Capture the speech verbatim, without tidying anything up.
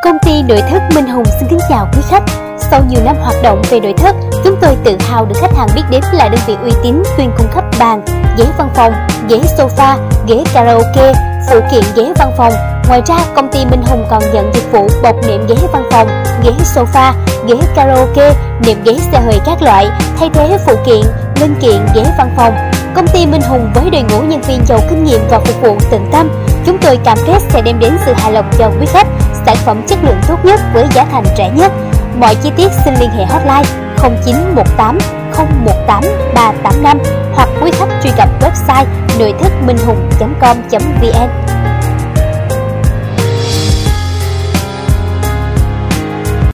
Công ty nội thất Minh Hùng xin kính chào quý khách. Sau nhiều năm hoạt động về nội thất, chúng tôi tự hào được khách hàng biết đến là đơn vị uy tín chuyên cung cấp bàn, ghế văn phòng, ghế sofa, ghế karaoke, phụ kiện ghế văn phòng. Ngoài ra, công ty Minh Hùng còn nhận dịch vụ bọc nệm ghế văn phòng, ghế sofa, ghế karaoke, nệm ghế xe hơi các loại, thay thế phụ kiện, linh kiện ghế văn phòng. Công ty Minh Hùng với đội ngũ nhân viên giàu kinh nghiệm và phục vụ tận tâm, chúng tôi cam kết sẽ đem đến sự hài lòng cho quý khách, sản phẩm chất lượng tốt nhất với giá thành rẻ nhất. Mọi chi tiết xin liên hệ hotline không chín một tám không một tám ba tám năm hoặc quý khách truy cập website nội thất minh hùng chấm com chấm vn.